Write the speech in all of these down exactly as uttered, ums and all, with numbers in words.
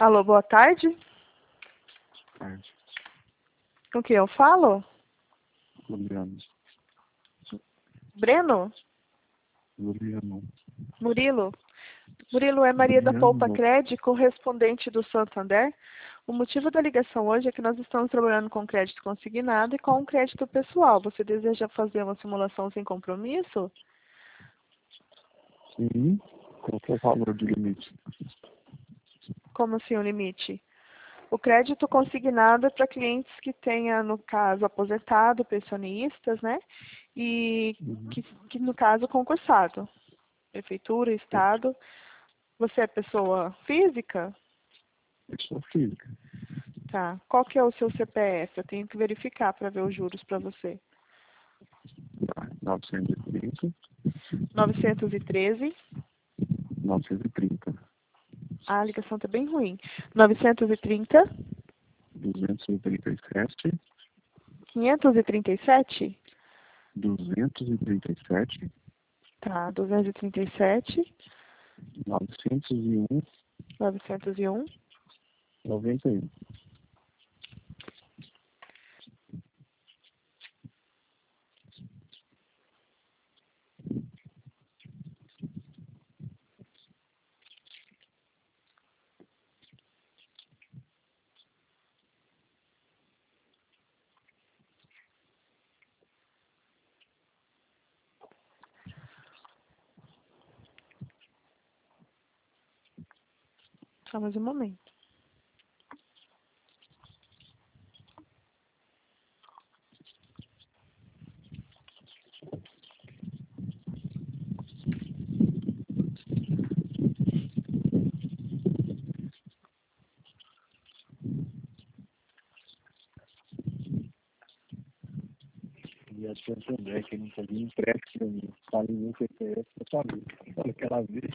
Alô, boa tarde. Tarde. Com quem eu falo? Juliano. Breno? Juliano. Murilo? Murilo, é Maria da Poupa Juliano. Cred, correspondente do Santander. O motivo da ligação hoje é que nós estamos trabalhando com crédito consignado e com crédito pessoal. Você deseja fazer uma simulação sem compromisso? Sim. Qual que é o valor do limite? Como assim o limite? O crédito consignado é para clientes que tenha, no caso, aposentado, pensionistas, né? E Uhum. que, que no caso, concursado. Prefeitura, Estado. Você é pessoa física? Pessoa física. Tá. Qual que é o seu C P F? Eu tenho que verificar para ver os juros para você. Tá. novecentos e trinta. novecentos e treze. novecentos e trinta. Ah, a ligação está bem ruim. novecentos e trinta. duzentos e trinta e sete. quinhentos e trinta e sete. duzentos e trinta e sete. Tá. duzentos e trinta e sete. novecentos e um. novecentos e um. noventa e um. Só mais um momento. E a Santander, que não fazia empréstimo, fazia um C P F para família. Olha que ela vê.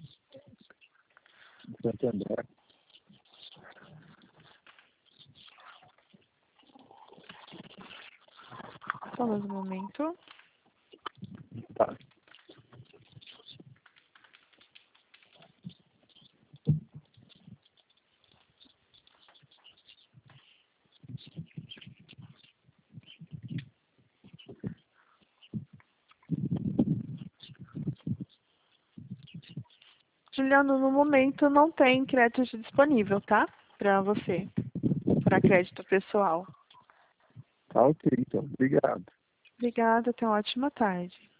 Santander. Só mais um momento. Tá. Juliano, no momento não tem crédito disponível, tá? Para você. Para crédito pessoal. Tá ok, então. Obrigado. Obrigada, tenha uma ótima tarde.